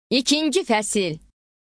İkinci fəsil.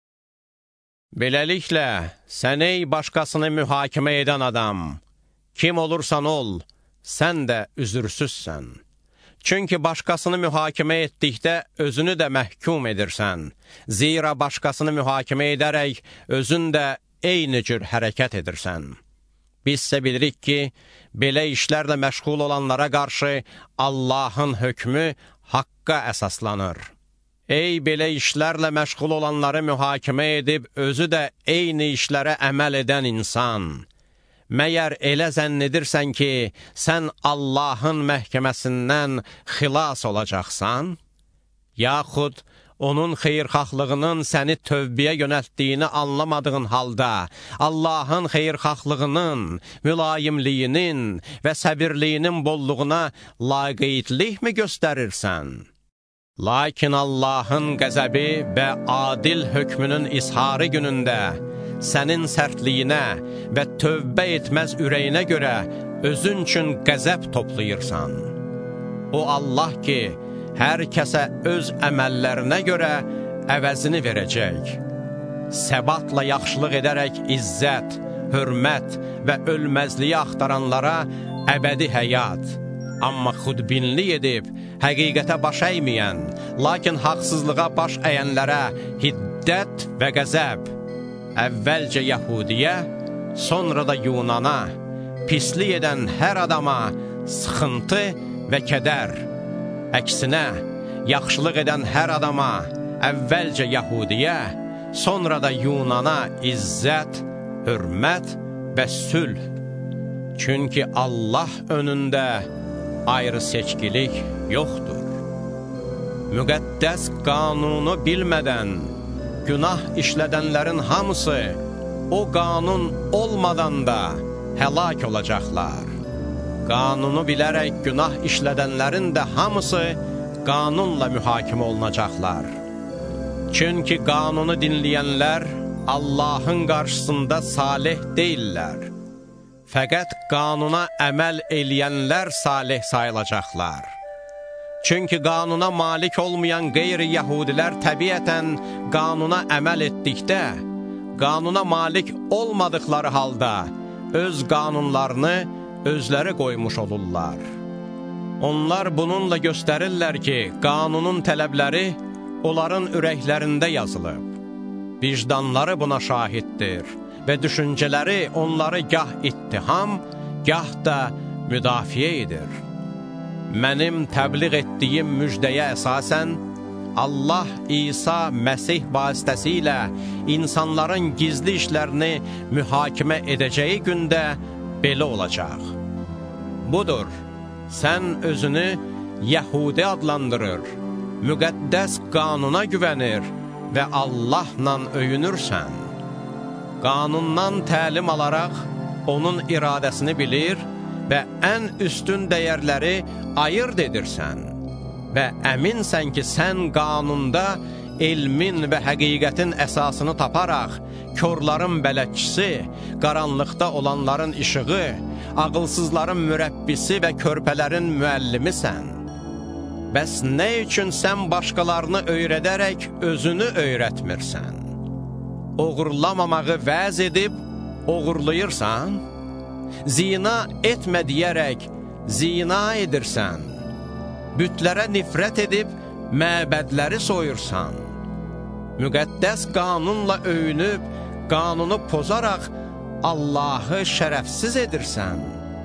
Beləliklə, sən ey başqasını mühakimə edən adam, kim olursan ol, sən də üzürsüzsən. Çünki başqasını mühakimə etdikdə özünü də məhkum edirsən. Zira başqasını mühakimə edərək özün də eyni cür hərəkət edirsən. Bizsə bilirik ki, belə işlərlə məşğul olanlara qarşı Allahın hökmü haqqa əsaslanır. Ey belə işlərlə məşğul olanları mühakimə edib, özü də eyni işlərə əməl edən insan. Məyər elə zənn edirsən ki, sən Allahın məhkəməsindən xilas olacaqsan? Yaxud onun xeyirxahlığının səni tövbəyə yönəltdiyini anlamadığın halda, Allahın xeyirxahlığının, mülayimliyinin və səbirliyinin bolluğuna laqeydlikmi göstərirsən? Lakin Allahın qəzəbi və adil hökmünün izharı günündə sənin sərtliyinə və tövbə etməz ürəyinə görə özün üçün qəzəb toplayırsan. O Allah ki, hər kəsə öz əməllərinə görə əvəzini verəcək. Səbatla yaxşılıq edərək izzət, hörmət və ölməzliyi axtaranlara əbədi həyat, amma xudbinlik edib, həqiqətə baş əyməyən, lakin haqsızlığa baş əyənlərə hiddət və qəzəb, əvvəlcə Yəhudiyə, sonra da Yunana, pislik edən hər adama sıxıntı və kədər, əksinə, yaxşılıq edən hər adama, əvvəlcə Yəhudiyə, sonra da Yunana izzət, hörmət və sülh. Çünki Allah önündə ayrı seçkilik yoxdur. Müqəddəs qanunu bilmədən günah işlədənlərin hamısı o qanun olmadan da həlak olacaqlar. Qanunu bilərək günah işlədənlərin də hamısı qanunla mühakimə olunacaqlar. Çünki qanunu dinləyənlər Allahın qarşısında salih deyillər. Fəqət qanuna əməl eləyənlər salih sayılacaqlar. Çünki qanuna malik olmayan qeyri-yəhudilər təbiətən qanuna əməl etdikdə, qanuna malik olmadıqları halda öz qanunlarını özləri qoymuş olurlar. Onlar bununla göstərirlər ki, qanunun tələbləri onların ürəklərində yazılıb. Vicdanları buna şahiddir və düşüncələri onları gah ittiham, gah da müdafiə edir. Mənim təbliğ etdiyim müjdəyə əsasən, Allah İsa Məsih vasitəsilə insanların gizli işlərini mühakimə edəcəyi gündə belə olacaq. Budur, sən özünü Yəhudi adlandırır, müqəddəs qanuna güvənir və Allahla öyünürsən. Qanundan təlim alaraq onun iradəsini bilir və ən üstün dəyərləri ayırd edirsən və əminsən ki, sən qanunda elmin və həqiqətin əsasını taparaq körlərin bələdçisi, qaranlıqda olanların işığı, ağılsızların mürəbbisi və körpələrin müəllimisən. Bəs nə üçün sən başqalarını öyrədərək özünü öyrətmirsən? Oğurlamamağı vəz edib, oğurlayırsan, zina etmə deyərək zina edirsən, bütlərə nifrət edib, məbədləri soyursan, müqəddəs qanunla öyünüb, qanunu pozaraq Allahı şərəfsiz edirsən.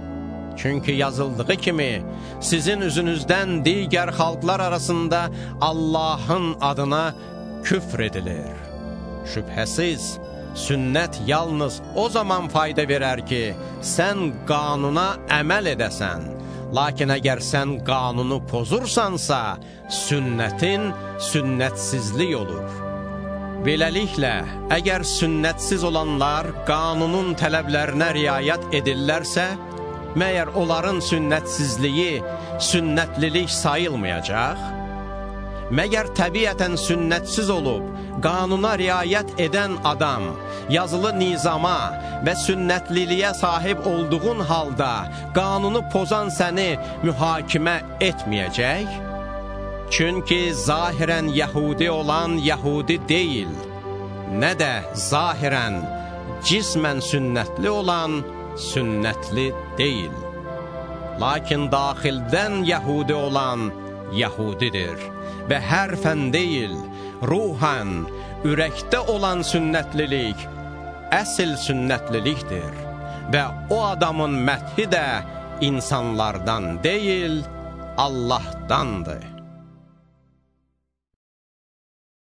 Çünki yazıldığı kimi, sizin üzünüzdən digər xalqlar arasında Allahın adına küfr edilir. Şübhəsiz, sünnət yalnız o zaman fayda verər ki, sən qanuna əməl edəsən. Lakin əgər sən qanunu pozursansa, sünnətin sünnətsizlik olur. Beləliklə, əgər sünnətsiz olanlar qanunun tələblərinə riayət edirlərsə, məyər onların sünnətsizliyi sünnətlilik sayılmayacaq? Məgər təbiətən sünnətsiz olub, qanuna riayət edən adam, yazılı nizama və sünnətliliyə sahib olduğun halda qanunu pozan səni mühakimə etməyəcək? Çünki zahirən Yəhudi olan Yəhudi deyil, nə də zahirən, cismən sünnətli olan sünnətli deyil. Lakin daxildən Yəhudi olan Yəhudidir və hərfən deyil, ruhən, ürəkdə olan sünnətlilik əsl sünnətlilikdir və o adamın məthi də insanlardan deyil, Allahdandır.